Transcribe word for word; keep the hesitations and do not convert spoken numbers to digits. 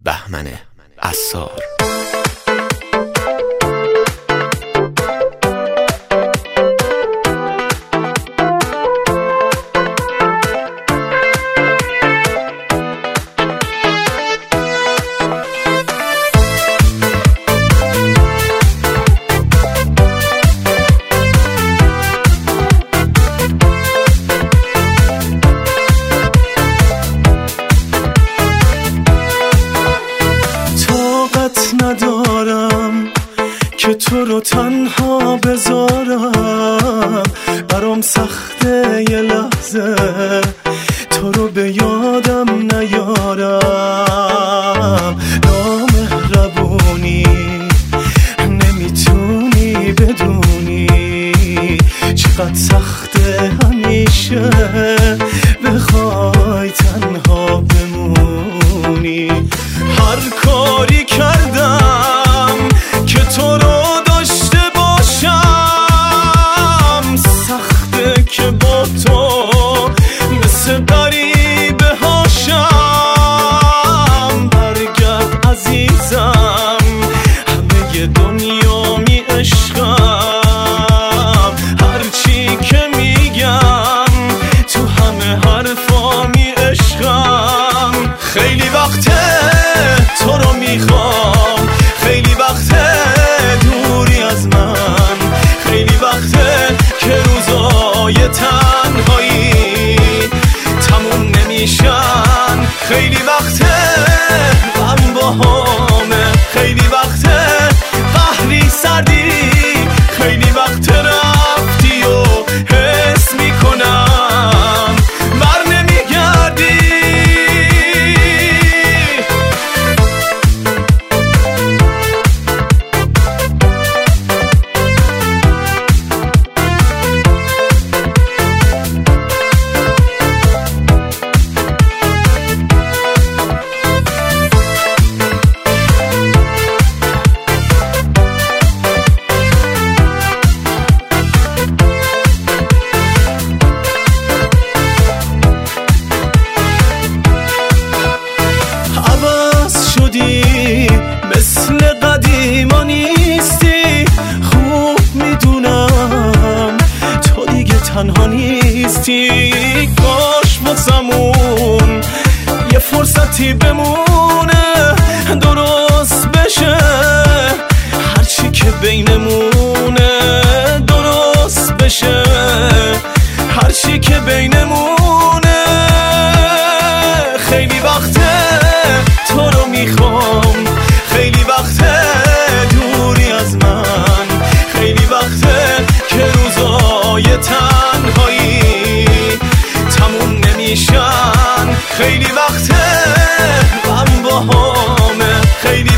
بهمن عصار. ندارم که تو رو تنها بذارم، برام سخته یه لحظه تو رو به یادم نیارم. نامهربونی نمیتونی بدونی چقدر سخته همیشه بخوای تنها بمونی. هر کاری کردم که تو رو داشته باشم، سخته که با تو مثل غریبه هاشم. برگرد عزیزم، همه دنیا می عشقم، هرچی که میگم تو همه حرفا می عشقم. خیلی وقته تو رو میخوام، خیلی وقته دوری از من، خیلی وقته که روزای تنهایی تموم نمیشن. خیلی وقته غم باهامه، خیلی وقته قهری سردی، خیلی وقته رفتی و حس میکنم بر نمیگردی. مثل قدیما نیستی، خوب میدونم تو دیگه تنها نیستی. کاش واسمون یه فرصتی بمونه، درست بشه هرچی که بینمونه، درست بشه هرچی که بینمونه. خیلی وقته تو رو میخوام، خیلی وقته دوری از من، خیلی وقته که روزای تنهایی تموم نمیشن. خیلی وقته غم باهامه، خیلی